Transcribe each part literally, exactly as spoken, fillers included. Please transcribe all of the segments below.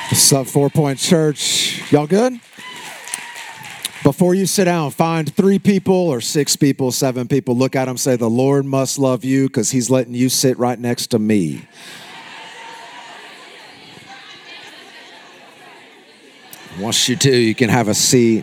What's up, Four Point Church? Y'all good? Before you sit down, find three people or six people, seven people, look at them, say, the Lord must love you because he's letting you sit right next to me. Once you do, you can have a seat.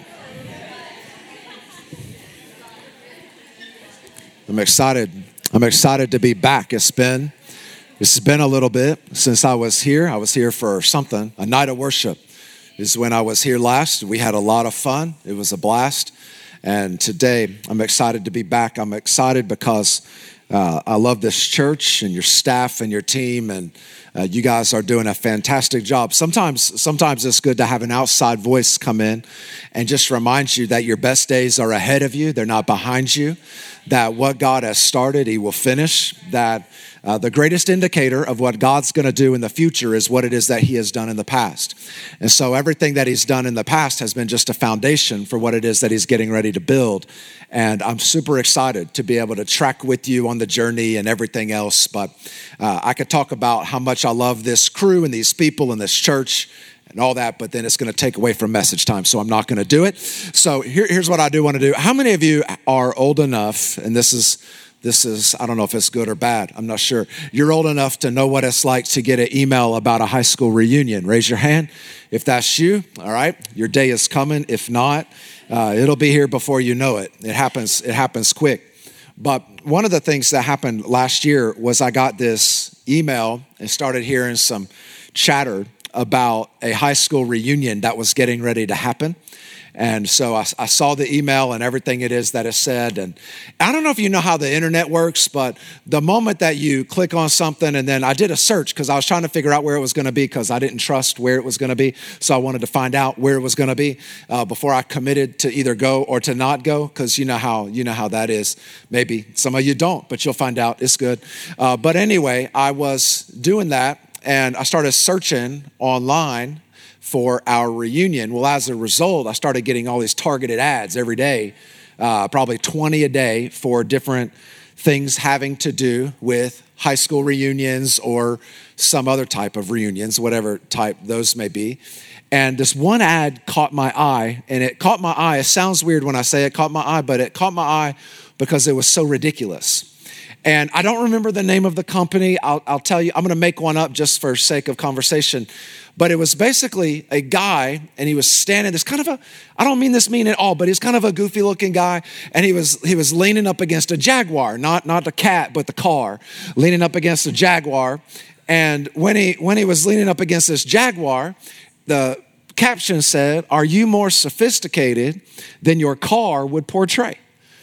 I'm excited. I'm excited to be back. It's been, it's been a little bit since I was here. I was here for something, a night of worship. This is when I was here last. We had a lot of fun. It was a blast. And today, I'm excited to be back. I'm excited because uh, I love this church and your staff and your team, and uh, you guys are doing a fantastic job. Sometimes, sometimes it's good to have an outside voice come in and just remind you that your best days are ahead of you. They're not behind you. That what God has started, he will finish. That uh, the greatest indicator of what God's going to do in the future is what it is that he has done in the past. And so everything that he's done in the past has been just a foundation for what it is that he's getting ready to build. And I'm super excited to be able to track with you on the journey and everything else. But uh, I could talk about how much I love this crew and these people and this church and all that, but then it's going to take away from message time, so I'm not going to do it. So here, here's what I do want to do. How many of you are old enough, and this is, this is, I don't know if it's good or bad, I'm not sure. You're old enough to know what it's like to get an email about a high school reunion. Raise your hand if that's you, all right? Your day is coming. If not, uh, it'll be here before you know it. It happens, it happens quick. But one of the things that happened last year was I got this email and started hearing some chatter about a high school reunion that was getting ready to happen. And so I, I saw the email and everything it is that it said. And I don't know if you know how the internet works, but the moment that you click on something, and then I did a search because I was trying to figure out where it was going to be because I didn't trust where it was going to be. So I wanted to find out where it was going to be uh, before I committed to either go or to not go, because you know how you know how that is. Maybe some of you don't, but you'll find out. It's good. Uh, but anyway, I was doing that. And I started searching online for our reunion. Well, as a result, I started getting all these targeted ads every day, uh, probably twenty a day for different things having to do with high school reunions or some other type of reunions, whatever type those may be. And this one ad caught my eye, and it caught my eye. It sounds weird when I say it caught my eye, but it caught my eye because it was so ridiculous. And I don't remember the name of the company. I'll, I'll tell you, I'm going to make one up just for sake of conversation. But it was basically a guy, and he was standing, this kind of a, I don't mean this mean at all, but he's kind of a goofy looking guy. And he was he was leaning up against a Jaguar, not, not the cat, but the car, leaning up against a Jaguar. And when he when he was leaning up against this Jaguar, the caption said, "Are you more sophisticated than your car would portray?"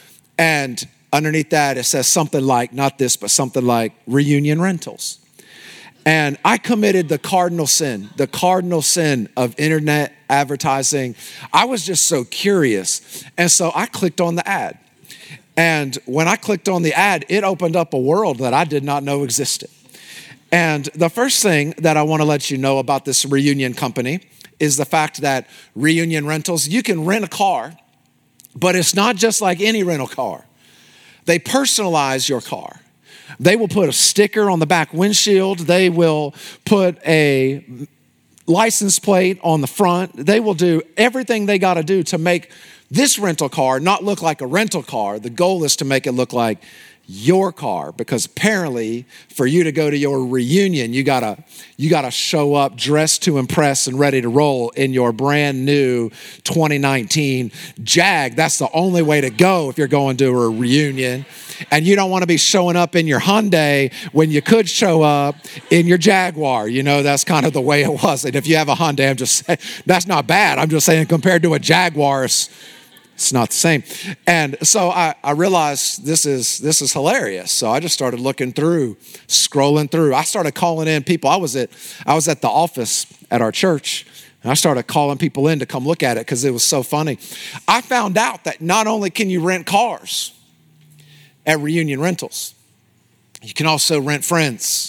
And underneath that, it says something like, not this, but something like reunion rentals. And I committed the cardinal sin, the cardinal sin of internet advertising. I was just so curious. And so I clicked on the ad. And when I clicked on the ad, it opened up a world that I did not know existed. And the first thing that I want to let you know about this reunion company is the fact that reunion rentals, you can rent a car, but it's not just like any rental car. They personalize your car. They will put a sticker on the back windshield. They will put a license plate on the front. They will do everything they got to do to make this rental car not look like a rental car. The goal is to make it look like your car, because apparently for you to go to your reunion, you gotta you gotta show up dressed to impress and ready to roll in your brand new twenty nineteen Jag. That's the only way to go if you're going to a reunion. And you don't want to be showing up in your Hyundai when you could show up in your Jaguar. You know, that's kind of the way it was. And if you have a Hyundai, I'm just saying, that's not bad. I'm just saying compared to a Jaguar, it's, It's not the same. And so I, I realized this is this is hilarious. So I just started looking through, scrolling through. I started calling in people. I was at I was at the office at our church, and I started calling people in to come look at it because it was so funny. I found out that not only can you rent cars at reunion rentals, you can also rent friends.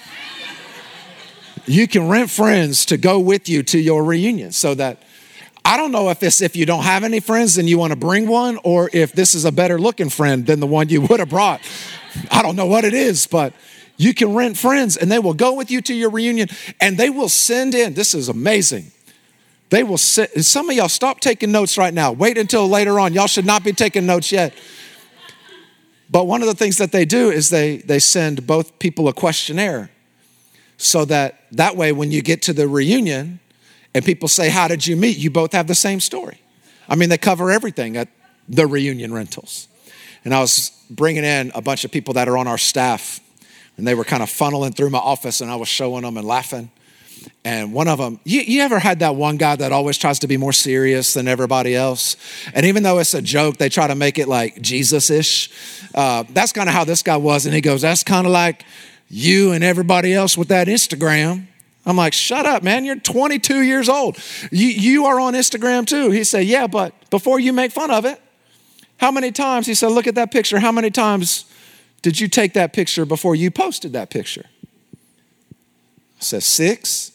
You can rent friends to go with you to your reunion, so that I don't know if it's if you don't have any friends and you want to bring one, or if this is a better looking friend than the one you would have brought. I don't know what it is, but You can rent friends and they will go with you to your reunion and they will send in, this is amazing. They will send, some of y'all stop taking notes right now. Wait until later on. Y'all should not be taking notes yet. But one of the things that they do is they, they send both people a questionnaire so that that way when you get to the reunion and people say, how did you meet? You both have the same story. I mean, they cover everything at the reunion rentals. And I was bringing in a bunch of people that are on our staff and they were kind of funneling through my office and I was showing them and laughing. And one of them, you, you ever had that one guy that always tries to be more serious than everybody else? And even though it's a joke, they try to make it like Jesus-ish. Uh, that's kind of how this guy was. And he goes, that's kind of like you and everybody else with that Instagram. I'm like, shut up, man. You're twenty-two years old. You, you are on Instagram too. He said, yeah, but before you make fun of it, how many times, he said, look at that picture. How many times did you take that picture before you posted that picture? I said, six.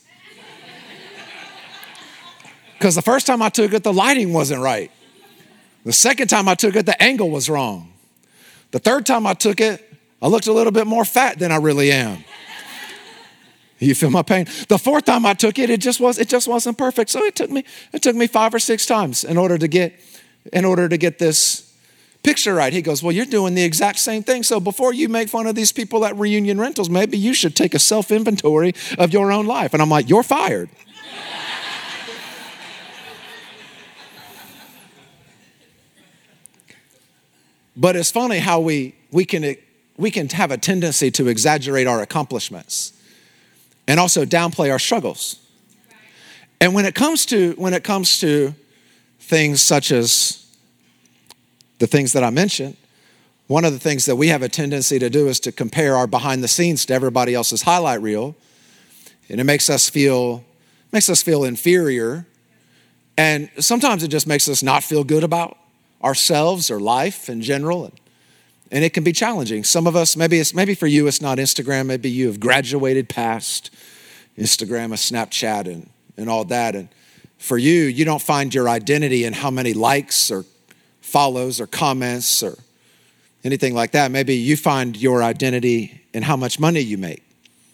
Because the first time I took it, the lighting wasn't right. The second time I took it, the angle was wrong. The third time I took it, I looked a little bit more fat than I really am. You feel my pain? The fourth time I took it, it just was it just wasn't perfect. So it took me it took me five or six times in order to get in order to get this picture right. He goes, well, you're doing the exact same thing. So before you make fun of these people at reunion rentals, maybe you should take a self-inventory of your own life. And I'm like, you're fired. But it's funny how we we can we can have a tendency to exaggerate our accomplishments and also downplay our struggles. And when it comes to when it comes to things such as the things that I mentioned, one of the things that we have a tendency to do is to compare our behind the scenes to everybody else's highlight reel. And it makes us feel makes us feel inferior. And sometimes it just makes us not feel good about ourselves or life in general, and, and it can be challenging. Some of us, maybe it's maybe for you, it's not Instagram. Maybe you have graduated past Instagram and Snapchat and, and all that. And for you, you don't find your identity in how many likes or follows or comments or anything like that. Maybe you find your identity in how much money you make.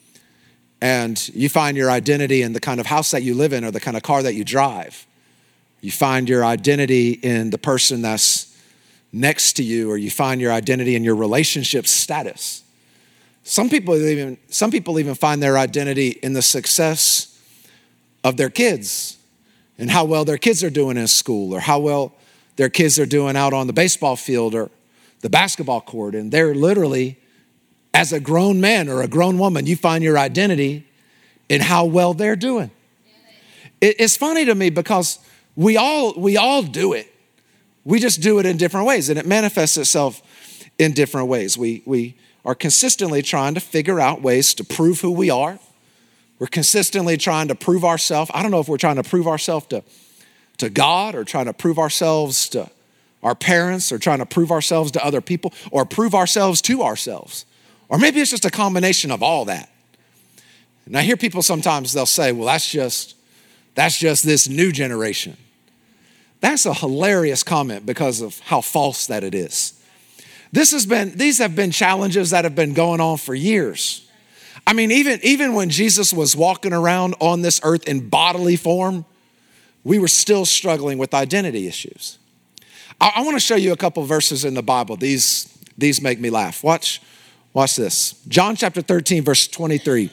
And you find your identity in the kind of house that you live in or the kind of car that you drive. You find your identity in the person that's next to you, or you find your identity in your relationship status. Some people even, some people even find their identity in the success of their kids and how well their kids are doing in school or how well their kids are doing out on the baseball field or the basketball court. And they're literally, as a grown man or a grown woman, you find your identity in how well they're doing. It's funny to me because We all we all do it. We just do it in different ways, and it manifests itself in different ways. We we are consistently trying to figure out ways to prove who we are. We're consistently trying to prove ourselves. I don't know if we're trying to prove ourselves to, to God or trying to prove ourselves to our parents or trying to prove ourselves to other people or prove ourselves to ourselves. Or maybe it's just a combination of all that. And I hear people sometimes, they'll say, well, that's just, that's just this new generation. That's a hilarious comment because of how false that it is. This has been, these have been challenges that have been going on for years. I mean, even, even when Jesus was walking around on this earth in bodily form, we were still struggling with identity issues. I, I want to show you a couple verses in the Bible. These, these make me laugh. Watch, watch this. John chapter thirteen, verse twenty-three.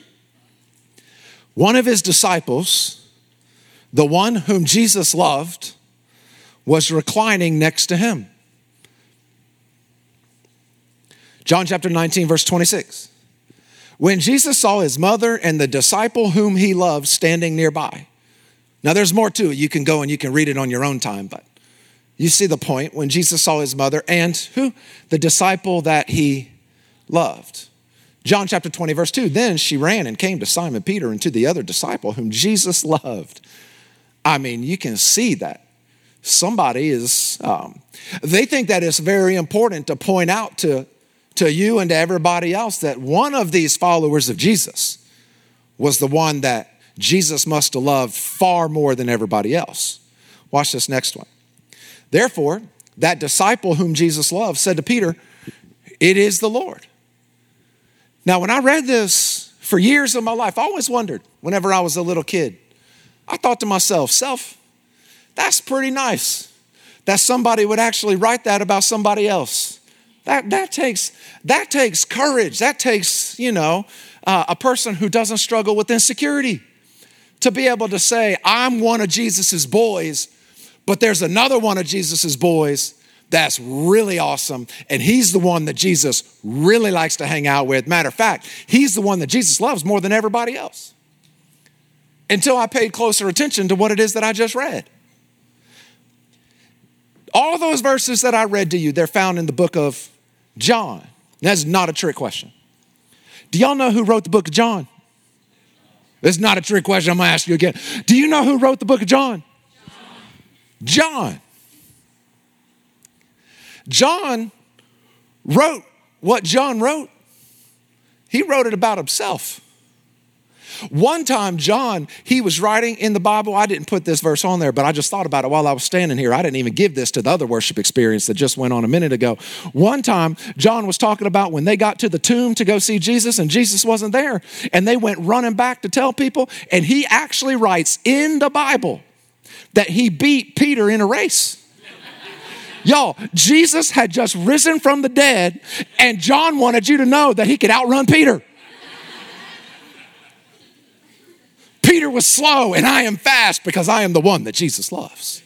One of his disciples, the one whom Jesus loved, was reclining next to him. John chapter nineteen, verse twenty-six. When Jesus saw his mother and the disciple whom he loved standing nearby. Now there's more to it. You can go and you can read it on your own time, but you see the point. When Jesus saw his mother and who? The disciple that he loved. John chapter twenty, verse two. Then she ran and came to Simon Peter and to the other disciple whom Jesus loved. I mean, you can see that. Somebody is, um, they think that it's very important to point out to, to you and to everybody else that one of these followers of Jesus was the one that Jesus must have loved far more than everybody else. Watch this next one. Therefore, that disciple whom Jesus loved said to Peter, it is the Lord. Now, when I read this for years of my life, I always wondered, whenever I was a little kid, I thought to myself, self, that's pretty nice that somebody would actually write that about somebody else. That, that takes, that takes courage. That takes, you know, uh, a person who doesn't struggle with insecurity to be able to say, I'm one of Jesus's boys, but there's another one of Jesus's boys that's really awesome, and he's the one that Jesus really likes to hang out with. Matter of fact, he's the one that Jesus loves more than everybody else. Until I paid closer attention to what it is that I just read. All of those verses that I read to you, they're found in the book of John. That's not a trick question. Do y'all know who wrote the book of John? It's not a trick question. I'm going to ask you again. Do you know who wrote the book of John? John. John. John wrote what John wrote. He wrote it about himself. One time, John, he was writing in the Bible. I didn't put this verse on there, but I just thought about it while I was standing here. I didn't even give this to the other worship experience that just went on a minute ago. One time, John was talking about when they got to the tomb to go see Jesus and Jesus wasn't there. And they went running back to tell people. And he actually writes in the Bible that he beat Peter in a race. Y'all, Jesus had just risen from the dead, and John wanted you to know that he could outrun Peter. Peter was slow, and I am fast because I am the one that Jesus loves.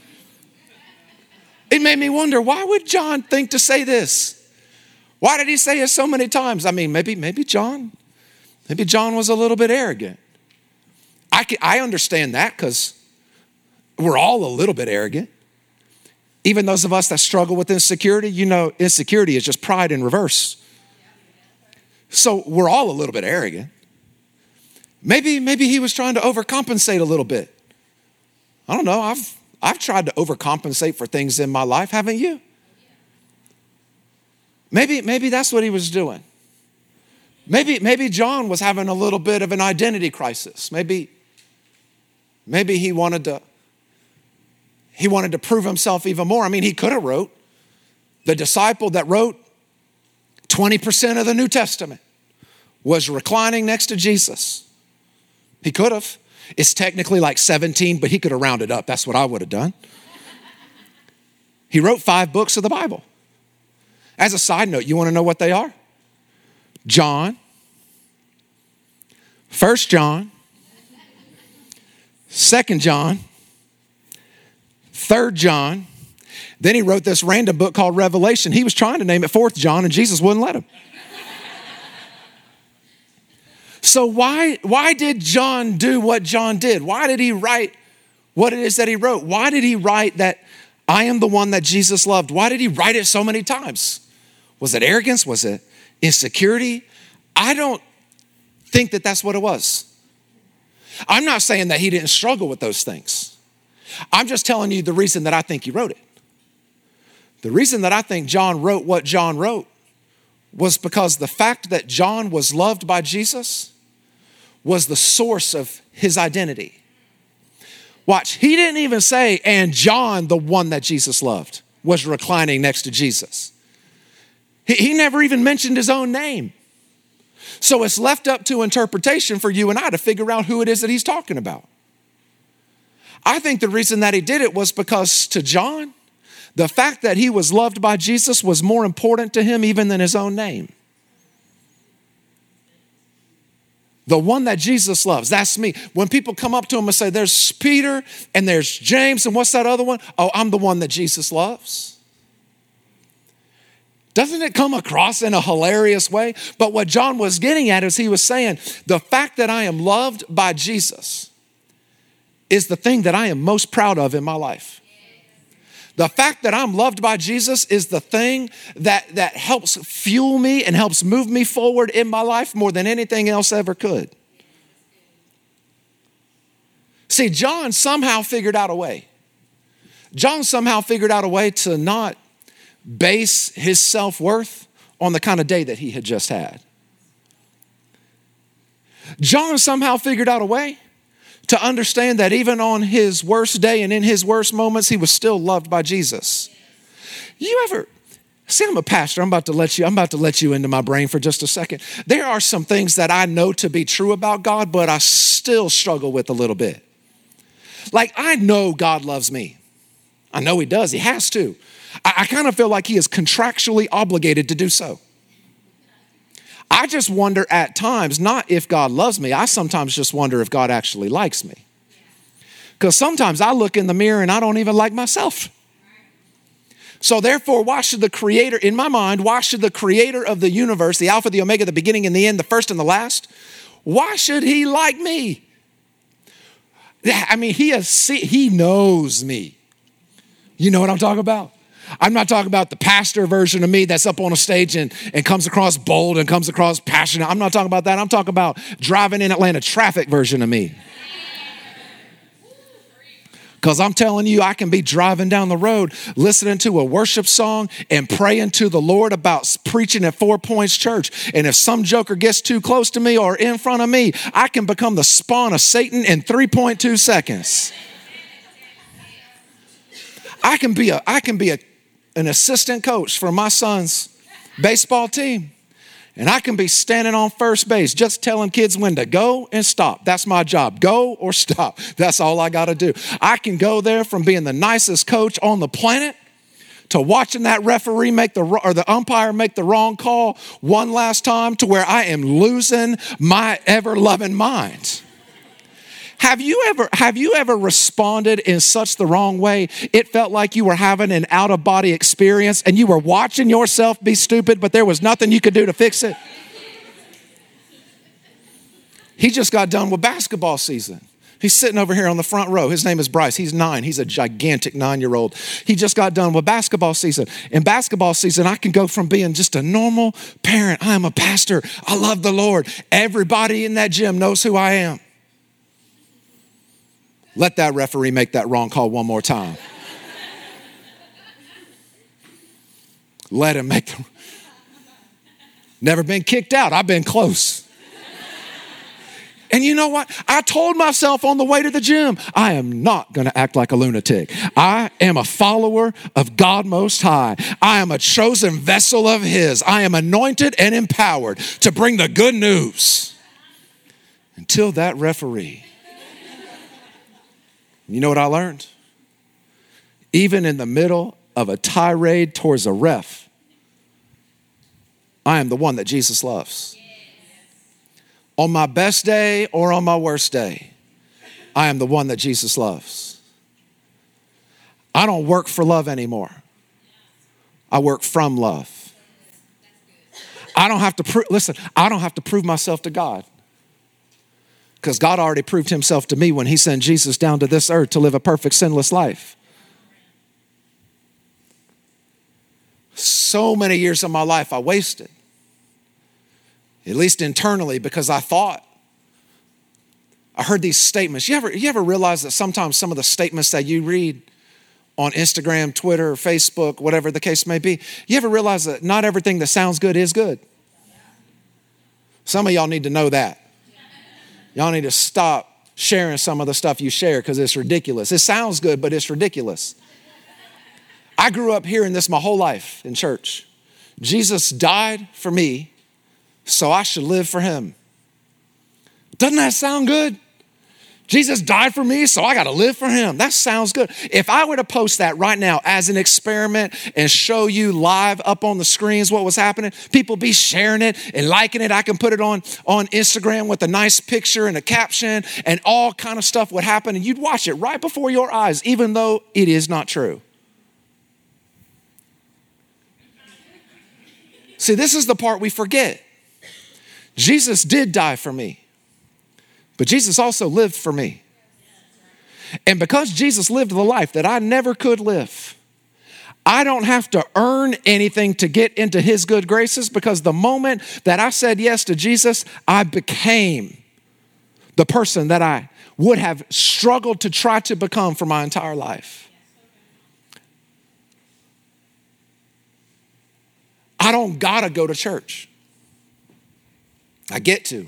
It made me wonder, why would John think to say this? Why did he say it so many times? I mean, maybe, maybe John, maybe John was a little bit arrogant. I, can, I understand that because we're all a little bit arrogant. Even those of us that struggle with insecurity, you know, insecurity is just pride in reverse. So we're all a little bit arrogant. Maybe, maybe he was trying to overcompensate a little bit. I don't know. I've, I've tried to overcompensate for things in my life, haven't you? Maybe, maybe that's what he was doing. Maybe, maybe John was having a little bit of an identity crisis. Maybe, maybe he wanted to He wanted to prove himself even more. I mean, he could have wrote, the disciple that wrote twenty percent of the New Testament was reclining next to Jesus. He could have. It's technically like seventeen, but he could have rounded up. That's what I would have done. He wrote five books of the Bible. As a side note, you want to know what they are? John, First John, Second John, Third John. Then he wrote this random book called Revelation. He was trying to name it Fourth John, and Jesus wouldn't let him. So why, why did John do what John did? Why did he write what it is that he wrote? Why did he write that I am the one that Jesus loved? Why did he write it so many times? Was it arrogance? Was it insecurity? I don't think that that's what it was. I'm not saying that he didn't struggle with those things. I'm just telling you the reason that I think he wrote it. The reason that I think John wrote what John wrote was because the fact that John was loved by Jesus was the source of his identity. Watch, he didn't even say, and John, the one that Jesus loved, was reclining next to Jesus. He, he never even mentioned his own name. So it's left up to interpretation for you and I to figure out who it is that he's talking about. I think the reason that he did it was because to John, the fact that he was loved by Jesus was more important to him even than his own name. The one that Jesus loves, that's me. When people come up to him and say, there's Peter and there's James and what's that other one? Oh, I'm the one that Jesus loves. Doesn't it come across in a hilarious way? But what John was getting at is he was saying, the fact that I am loved by Jesus is the thing that I am most proud of in my life. The fact that I'm loved by Jesus is the thing that, that helps fuel me and helps move me forward in my life more than anything else ever could. See, John somehow figured out a way. John somehow figured out a way to not base his self-worth on the kind of day that he had just had. John somehow figured out a way to understand that even on his worst day and in his worst moments, he was still loved by Jesus. You ever, See, I'm a pastor. I'm about to let you, I'm about to let you into my brain for just a second. There are some things that I know to be true about God, but I still struggle with a little bit. Like, I know God loves me. I know he does. He has to. I, I kind of feel like he is contractually obligated to do so. I just wonder at times, not if God loves me, I sometimes just wonder if God actually likes me. Because sometimes I look in the mirror and I don't even like myself. So therefore, why should the creator, in my mind, why should the creator of the universe, the Alpha, the Omega, the beginning and the end, the first and the last, why should he like me? I mean, he has, he knows me. You know what I'm talking about? I'm not talking about the pastor version of me that's up on a stage and, and comes across bold and comes across passionate. I'm not talking about that. I'm talking about driving in Atlanta traffic version of me. Because I'm telling you, I can be driving down the road, listening to a worship song and praying to the Lord about preaching at Four Points Church. And if some joker gets too close to me or in front of me, I can become the spawn of Satan in three point two seconds. I can be a, I can be a, an assistant coach for my son's baseball team. And I can be standing on first base just telling kids when to go and stop. That's my job. Go or stop. That's all I got to do. I can go there from being the nicest coach on the planet to watching that referee make the or the umpire make the wrong call one last time to where I am losing my ever-loving mind. Have you ever have you ever responded in such the wrong way? It felt like you were having an out-of-body experience and you were watching yourself be stupid, but there was nothing you could do to fix it. He just got done with basketball season. He's sitting over here on the front row. His name is Bryce. He's nine. He's a gigantic nine-year-old. He just got done with basketball season. In basketball season, I can go from being just a normal parent. I am a pastor. I love the Lord. Everybody in that gym knows who I am. Let that referee make that wrong call one more time. Let him make the... Never been kicked out. I've been close. And you know what? I told myself on the way to the gym, I am not going to act like a lunatic. I am a follower of God Most High. I am a chosen vessel of his. I am anointed and empowered to bring the good news. Until that referee... You know what I learned? Even in the middle of a tirade towards a ref, I am the one that Jesus loves. On my best day or on my worst day, I am the one that Jesus loves. I don't work for love anymore. I work from love. I don't have to prove, listen, I don't have to prove myself to God. Because God already proved himself to me when he sent Jesus down to this earth to live a perfect, sinless life. So many years of my life I wasted. At least internally, because I thought. I heard these statements. You ever, you ever realize that sometimes some of the statements that you read on Instagram, Twitter, Facebook, whatever the case may be, you ever realize that not everything that sounds good is good? Some of y'all need to know that. Y'all need to stop sharing some of the stuff you share because it's ridiculous. It sounds good, but it's ridiculous. I grew up hearing this my whole life in church. Jesus died for me, so I should live for him. Doesn't that sound good? Jesus died for me, so I got to live for him. That sounds good. If I were to post that right now as an experiment and show you live up on the screens what was happening, people be sharing it and liking it. I can put it on, on Instagram with a nice picture and a caption and all kind of stuff would happen. And you'd watch it right before your eyes, even though it is not true. See, this is the part we forget. Jesus did die for me. But Jesus also lived for me. And because Jesus lived the life that I never could live, I don't have to earn anything to get into his good graces, because the moment that I said yes to Jesus, I became the person that I would have struggled to try to become for my entire life. I don't gotta go to church. I get to.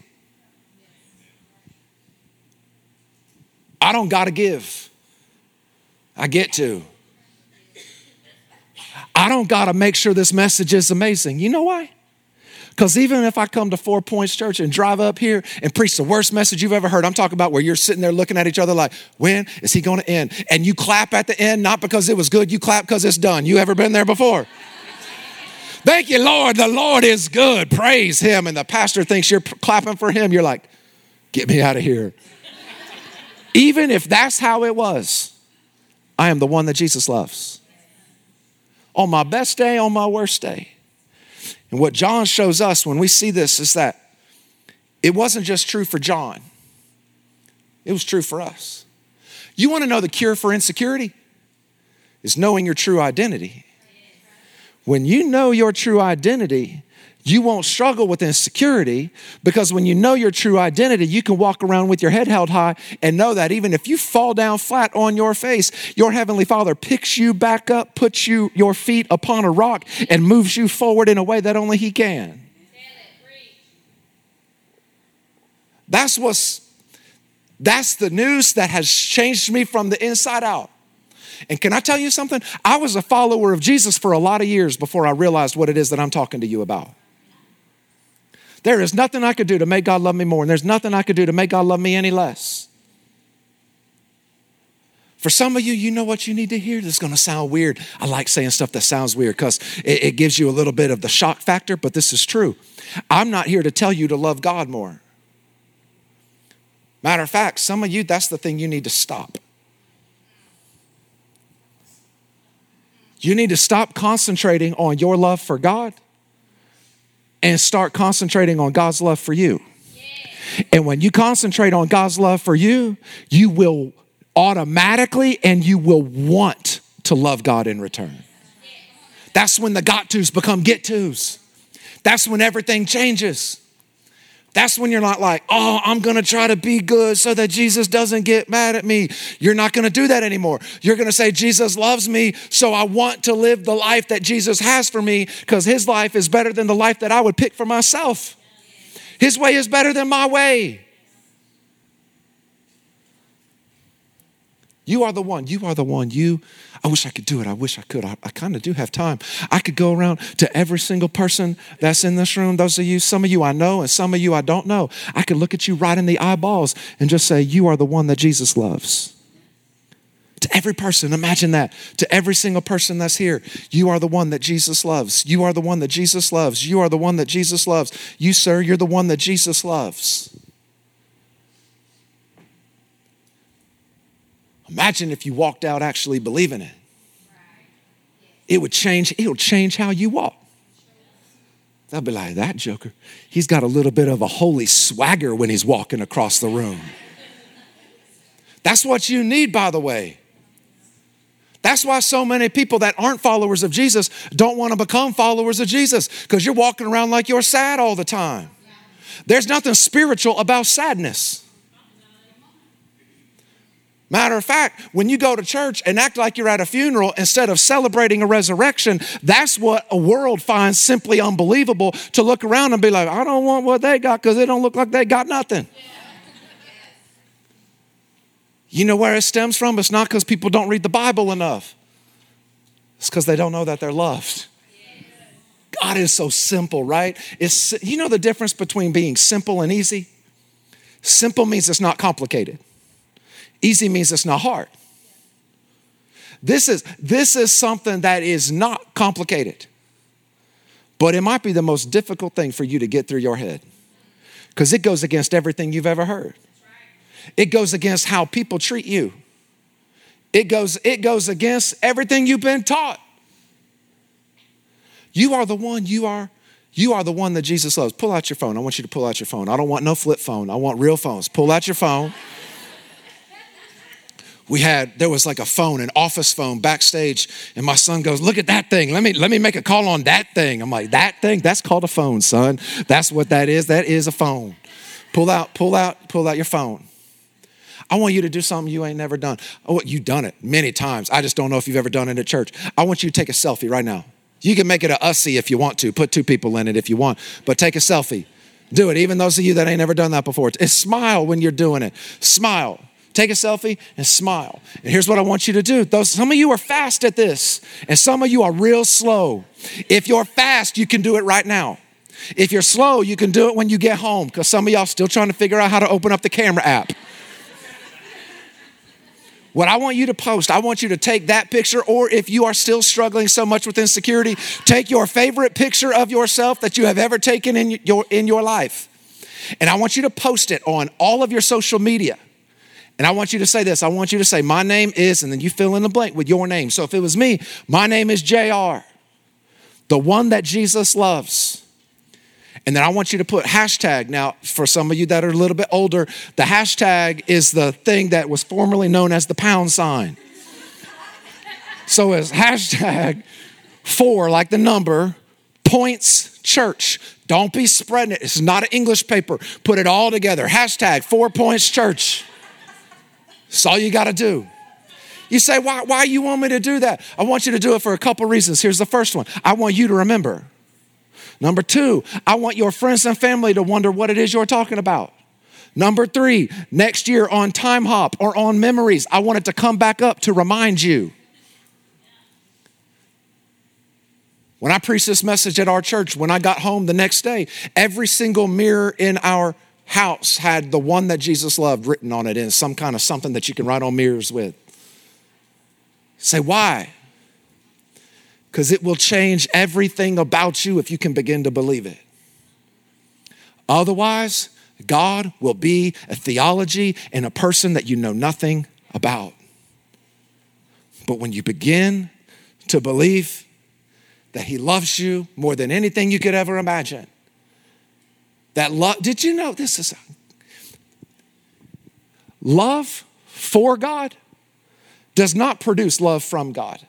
I don't gotta give. I get to. I I don't got to make sure this message is amazing. You know why? Because even if I come to Four Points Church and drive up here and preach the worst message you've ever heard, I'm talking about where you're sitting there looking at each other like, when is he going to end? And you clap at the end, not because it was good, you clap because it's done. You ever been there before? Thank you, Lord. The Lord is good. Praise him. And the pastor thinks you're clapping for him. You're like, get me out of here. Even if that's how it was, I am the one that Jesus loves. On my best day, on my worst day. And what John shows us when we see this is that it wasn't just true for John. It was true for us. You want to know the cure for insecurity? Is knowing your true identity. When you know your true identity, you won't struggle with insecurity, because when you know your true identity, you can walk around with your head held high and know that even if you fall down flat on your face, your Heavenly Father picks you back up, puts you your feet upon a rock, and moves you forward in a way that only He can. That's what's, that's the news that has changed me from the inside out. And can I tell you something? I was a follower of Jesus for a lot of years before I realized what it is that I'm talking to you about. There is nothing I could do to make God love me more, and there's nothing I could do to make God love me any less. For some of you, you know what you need to hear? This is going to sound weird. I like saying stuff that sounds weird because it, it gives you a little bit of the shock factor, but this is true. I'm not here to tell you to love God more. Matter of fact, some of you, that's the thing you need to stop. You need to stop concentrating on your love for God and start concentrating on God's love for you. Yeah. And when you concentrate on God's love for you, you will automatically and you will want to love God in return. That's when the got tos become get tos. That's when everything changes. That's when you're not like, oh, I'm going to try to be good so that Jesus doesn't get mad at me. You're not going to do that anymore. You're going to say, Jesus loves me, so I want to live the life that Jesus has for me, because his life is better than the life that I would pick for myself. His way is better than my way. You are the one. You are the one. You, I wish I could do it. I wish I could. I, I kind of do have time. I could go around to every single person that's in this room. Those of you, some of you I know and some of you I don't know. I could look at you right in the eyeballs and just say, you are the one that Jesus loves. To every person, imagine that. To every single person that's here, you are the one that Jesus loves. You are the one that Jesus loves. You are the one that Jesus loves. You, sir, you're the one that Jesus loves. Imagine if you walked out actually believing it. It would change, it'll change how you walk. They'll be like, that joker, he's got a little bit of a holy swagger when he's walking across the room. That's what you need, by the way. That's why so many people that aren't followers of Jesus don't want to become followers of Jesus, because you're walking around like you're sad all the time. There's nothing spiritual about sadness. Matter of fact, when you go to church and act like you're at a funeral instead of celebrating a resurrection, that's what a world finds simply unbelievable, to look around and be like, I don't want what they got because they don't look like they got nothing. You know where it stems from? It's not because people don't read the Bible enough. It's because they don't know that they're loved. God is so simple, right? It's, you know the difference between being simple and easy? Simple means it's not complicated. Easy means it's not hard. This is, this is something that is not complicated, but it might be the most difficult thing for you to get through your head, because it goes against everything you've ever heard. It goes against how people treat you. It goes, it goes against everything you've been taught. You are the one, you are, you are the one that Jesus loves. Pull out your phone. I want you to pull out your phone. I don't want no flip phone. I want real phones. Pull out your phone. We had, there was like a phone, an office phone backstage, and my son goes, look at that thing. Let me, let me make a call on that thing. I'm like, that thing? That's called a phone, son. That's what that is. That is a phone. Pull out, pull out, pull out your phone. I want you to do something you ain't never done. Oh, you've done it many times. I just don't know if you've ever done it at church. I want you to take a selfie right now. You can make it a ussy if you want to. Put two people in it if you want, but take a selfie. Do it. Even those of you that ain't never done that before. It's smile when you're doing it. Smile. Take a selfie and smile. And here's what I want you to do. Those, some of you are fast at this, and some of you are real slow. If you're fast, you can do it right now. If you're slow, you can do it when you get home, because some of y'all still trying to figure out how to open up the camera app. What I want you to post, I want you to take that picture, or if you are still struggling so much with insecurity, take your favorite picture of yourself that you have ever taken in your, in your life. And I want you to post it on all of your social media. And I want you to say this. I want you to say, my name is, and then you fill in the blank with your name. So if it was me, my name is J R, the one that Jesus loves. And then I want you to put hashtag. Now, for some of you that are a little bit older, the hashtag is the thing that was formerly known as the pound sign. So it's hashtag four, like the number, points church. Don't be spreading it. It's not an English paper. Put it all together. Hashtag four points church. That's all you got to do. You say, why, why you want me to do that? I want you to do it for a couple reasons. Here's the first one. I want you to remember. Number two, I want your friends and family to wonder what it is you're talking about. Number three, next year on Time Hop or on Memories, I want it to come back up to remind you. When I preached this message at our church, when I got home the next day, every single mirror in our house had the one that Jesus loved written on it in some kind of something that you can write on mirrors with. Say, why? Because it will change everything about you if you can begin to believe it. Otherwise, God will be a theology and a person that you know nothing about. But when you begin to believe that he loves you more than anything you could ever imagine, that love, did you know this is love for God does not produce love from God.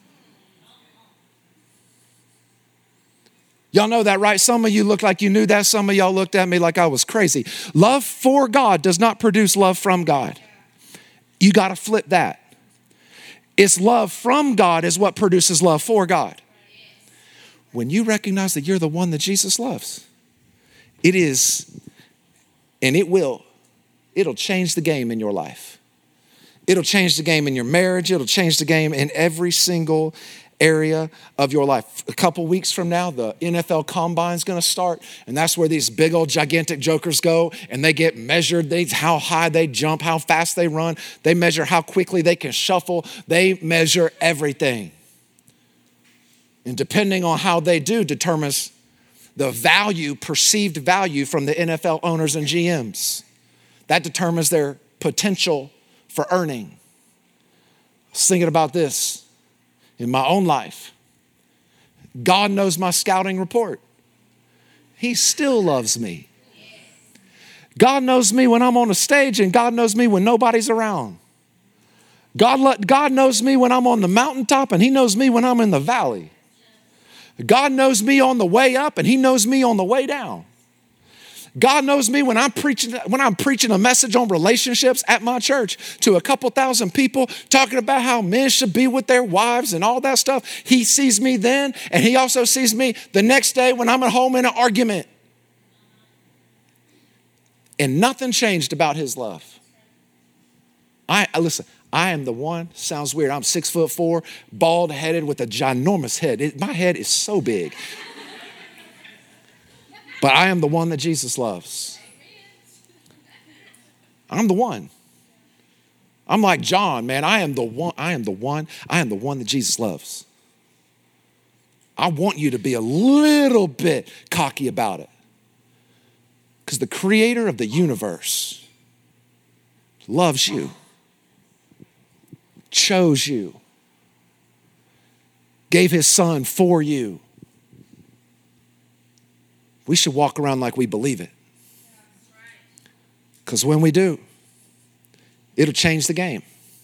Y'all know that, right? Some of you look like you knew that. Some of y'all looked at me like I was crazy. Love for God does not produce love from God. You got to flip that. It's love from God is what produces love for God. When you recognize that you're the one that Jesus loves, it is, and it will, it'll change the game in your life. It'll change the game in your marriage. It'll change the game in every single area of your life. A couple weeks from now, the N F L Combine is going to start, and that's where these big old gigantic jokers go, and they get measured. They how high they jump, how fast they run. They measure how quickly they can shuffle. They measure everything. And depending on how they do determines the value, perceived value from the N F L owners and G Ms. That determines their potential for earning. I was thinking about this in my own life. God knows my scouting report. He still loves me. God knows me when I'm on a stage, and God knows me when nobody's around. God, lo- God knows me when I'm on the mountaintop, and he knows me when I'm in the valley. God knows me on the way up, and he knows me on the way down. God knows me when I'm preaching, when I'm preaching a message on relationships at my church to a couple thousand people, talking about how men should be with their wives and all that stuff. He sees me then, and he also sees me the next day when I'm at home in an argument. And nothing changed about his love. I, I listen, I am the one, sounds weird, I'm six foot four, bald headed with a ginormous head. It, my head is so big. But I am the one that Jesus loves. I'm the one. I'm like John, man. I am the one. I am the one. I am the one that Jesus loves. I want you to be a little bit cocky about it. Because the creator of the universe loves you, chose you, gave his son for you. We should walk around like we believe it. Because when we do, it'll change the game.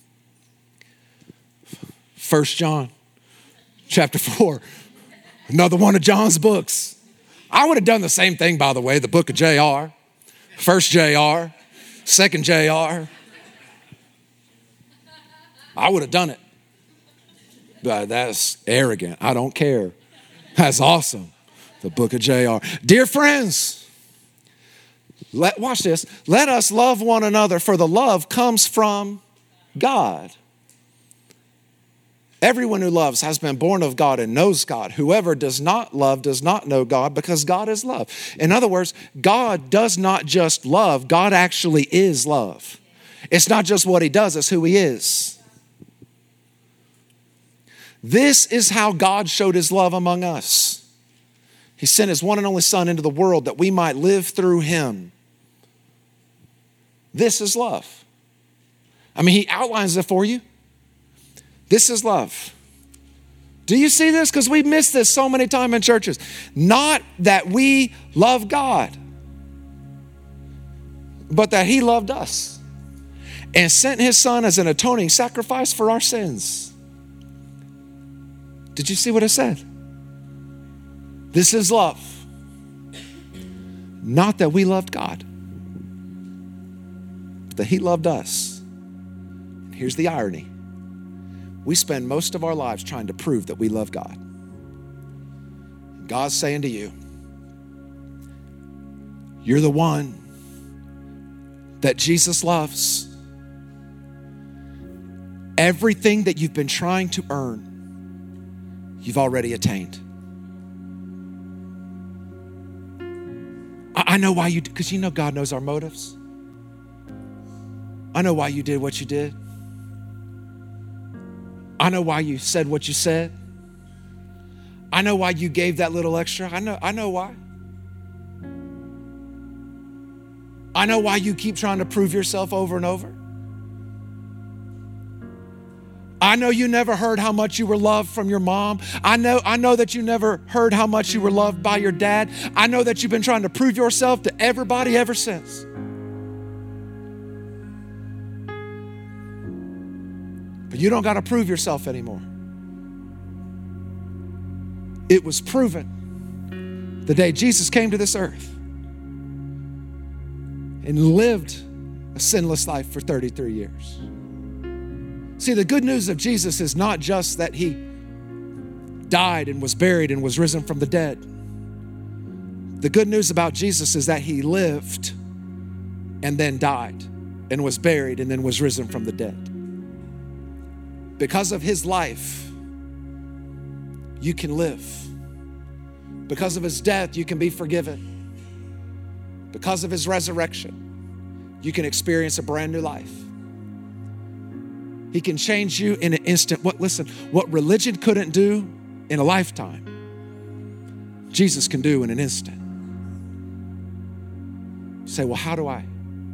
First John chapter four, another one of John's books. I would have done the same thing, by the way, the book of J R. First J R, second J R. I would have done it. But that's arrogant. I don't care. That's awesome. The book of J R. Dear friends, Let, watch this. Let us love one another, for the love comes from God. Everyone who loves has been born of God and knows God. Whoever does not love does not know God, because God is love. In other words, God does not just love, God actually is love. It's not just what he does, it's who he is. This is how God showed his love among us. He sent his one and only Son into the world that we might live through him. This is love. I mean, he outlines it for you. This is love. Do you see this? Because we miss this so many times in churches. Not that we love God, but that he loved us and sent his Son as an atoning sacrifice for our sins. Did you see what it said? This is love. Not that we loved God, but that he loved us. And here's the irony. We spend most of our lives trying to prove that we love God. God's saying to you, you're the one that Jesus loves. Everything that you've been trying to earn, you've already attained. I know why you, because you know God knows our motives. I know why you did what you did. I know why you said what you said. I know why you gave that little extra. I know, I know why. I know why you keep trying to prove yourself over and over. I know you never heard how much you were loved from your mom. I know, I know that you never heard how much you were loved by your dad. I know that you've been trying to prove yourself to everybody ever since. But you don't got to prove yourself anymore. It was proven the day Jesus came to this earth and lived a sinless life for thirty-three years. See, the good news of Jesus is not just that he died and was buried and was risen from the dead. The good news about Jesus is that he lived and then died and was buried and then was risen from the dead. Because of his life, you can live. Because of his death, you can be forgiven. Because of his resurrection, you can experience a brand new life. He can change you in an instant. What, listen, what religion couldn't do in a lifetime, Jesus can do in an instant. You say, well, how do I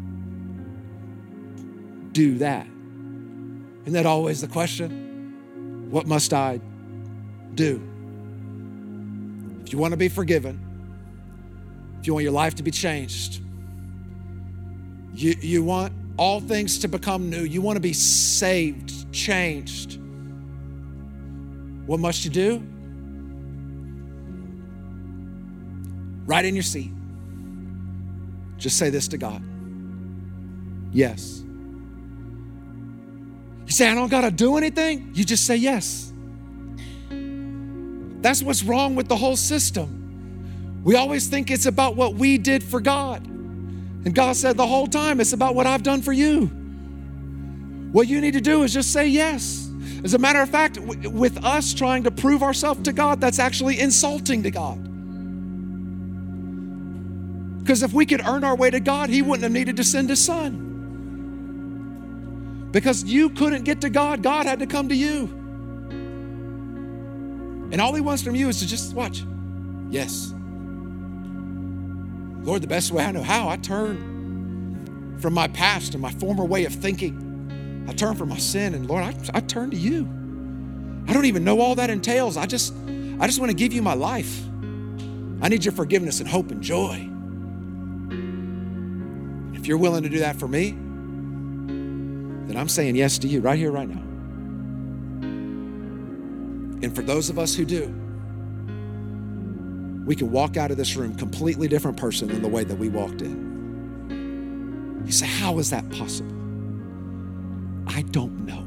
do that? Isn't that always the question? What must I do? If you want to be forgiven, if you want your life to be changed, you, you want all things to become new, you want to be saved, changed, what must you do? Right in your seat, just say this to God. Yes. You say, I don't got to do anything? You just say yes. That's what's wrong with the whole system. We always think it's about what we did for God. And God said the whole time, it's about what I've done for you. What you need to do is just say yes. As a matter of fact, w- with us trying to prove ourselves to God, that's actually insulting to God. Because if we could earn our way to God, he wouldn't have needed to send his Son. Because you couldn't get to God, God had to come to you. And all he wants from you is to just watch. Yes. Lord, the best way I know how, I turn from my past and my former way of thinking. I turn from my sin, and Lord, I, I turn to you. I don't even know all that entails. I just, I just want to give you my life. I need your forgiveness and hope and joy. If you're willing to do that for me, then I'm saying yes to you right here, right now. And for those of us who do, we can walk out of this room completely different person than the way that we walked in. You say, how is that possible? I don't know.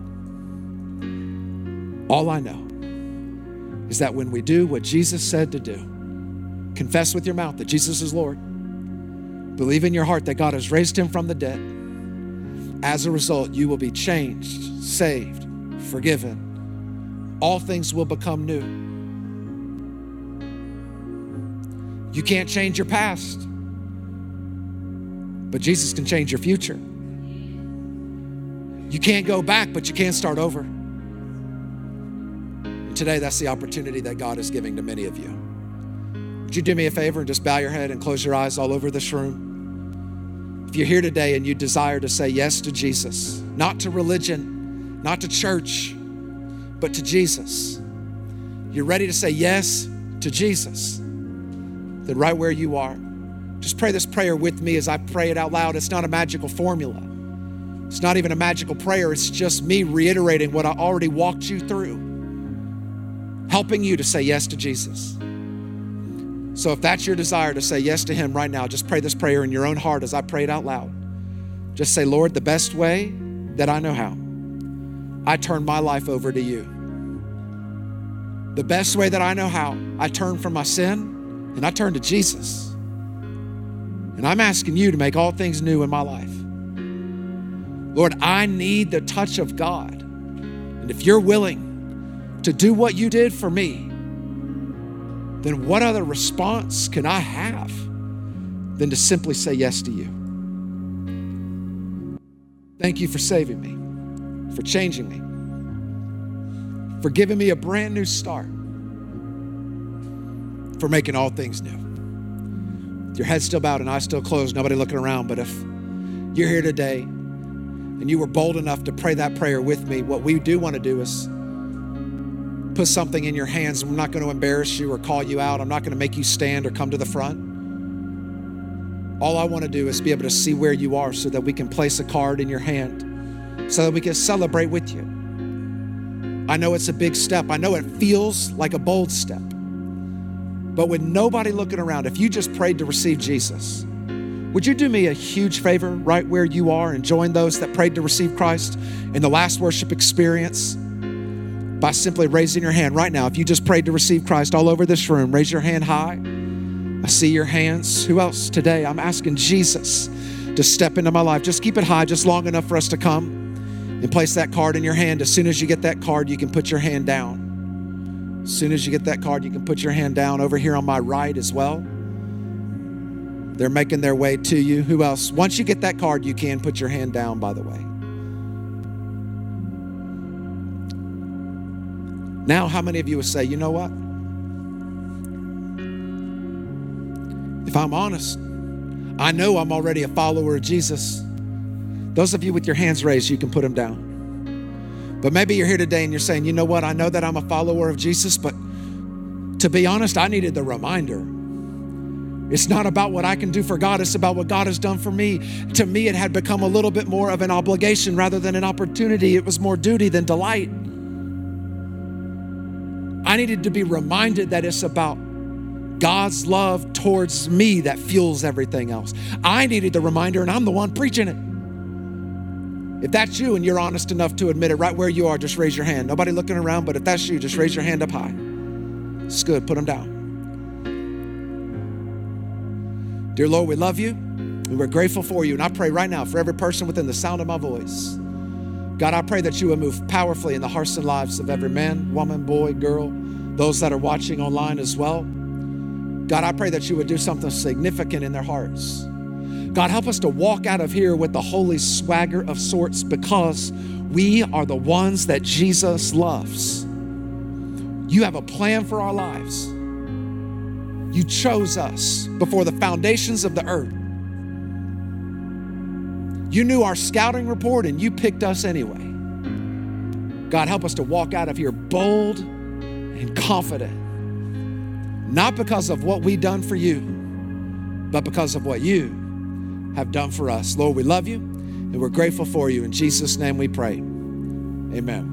All I know is that when we do what Jesus said to do, confess with your mouth that Jesus is Lord, Believe in your heart that God has raised him from the dead. As a result, you will be changed, saved, forgiven. All things will become new. You can't change your past, but Jesus can change your future. You can't go back, but you can start over. And today, that's the opportunity that God is giving to many of you. Would you do me a favor and just bow your head and close your eyes all over this room? If you're here today and you desire to say yes to Jesus, not to religion, not to church, but to Jesus, you're ready to say yes to Jesus, then right where you are, just pray this prayer with me as I pray it out loud. It's not a magical formula. It's not even a magical prayer. It's just me reiterating what I already walked you through, helping you to say yes to Jesus. So if that's your desire to say yes to him right now, just pray this prayer in your own heart as I pray it out loud. Just say, Lord, the best way that I know how, I turn my life over to you. The best way that I know how, I turn from my sin and I turn to Jesus. And I'm asking you to make all things new in my life. Lord, I need the touch of God. And if you're willing to do what you did for me, then what other response can I have than to simply say yes to you? Thank you for saving me, for changing me, for giving me a brand new start, for making all things new. Your head's still bowed and eyes still closed, nobody looking around, but if you're here today and you were bold enough to pray that prayer with me, what we do want to do is put something in your hands. I'm not going to embarrass you or call you out. I'm not going to make you stand or come to the front. All I want to do is be able to see where you are so that we can place a card in your hand so that we can celebrate with you. I know it's a big step. I know it feels like a bold step. But with nobody looking around, if you just prayed to receive Jesus, would you do me a huge favor right where you are and join those that prayed to receive Christ in the last worship experience by simply raising your hand right now? If you just prayed to receive Christ all over this room, raise your hand high. I see your hands. Who else today? I'm asking Jesus to step into my life. Just keep it high, just long enough for us to come and place that card in your hand. As soon as you get that card, you can put your hand down. As soon as you get that card, you can put your hand down. Over here on my right as well. They're making their way to you. Who else? Once you get that card, you can put your hand down, by the way. Now, how many of you would say, you know what? If I'm honest, I know I'm already a follower of Jesus. Those of you with your hands raised, you can put them down. But maybe you're here today and you're saying, you know what? I know that I'm a follower of Jesus, but to be honest, I needed the reminder. It's not about what I can do for God. It's about what God has done for me. To me, it had become a little bit more of an obligation rather than an opportunity. It was more duty than delight. I needed to be reminded that it's about God's love towards me that fuels everything else. I needed the reminder, and I'm the one preaching it. If that's you and you're honest enough to admit it right where you are, just raise your hand. Nobody looking around, but if that's you, just raise your hand up high. It's good. Put them down. Dear Lord, we love you and we're grateful for you. And I pray right now for every person within the sound of my voice. God, I pray that you would move powerfully in the hearts and lives of every man, woman, boy, girl, those that are watching online as well. God, I pray that you would do something significant in their hearts. God, help us to walk out of here with the holy swagger of sorts because we are the ones that Jesus loves. You have a plan for our lives. You chose us before the foundations of the earth. You knew our scouting report and you picked us anyway. God, help us to walk out of here bold and confident, not because of what we've done for you, but because of what you have done for us. Lord, we love you and we're grateful for you. In Jesus' name we pray. Amen.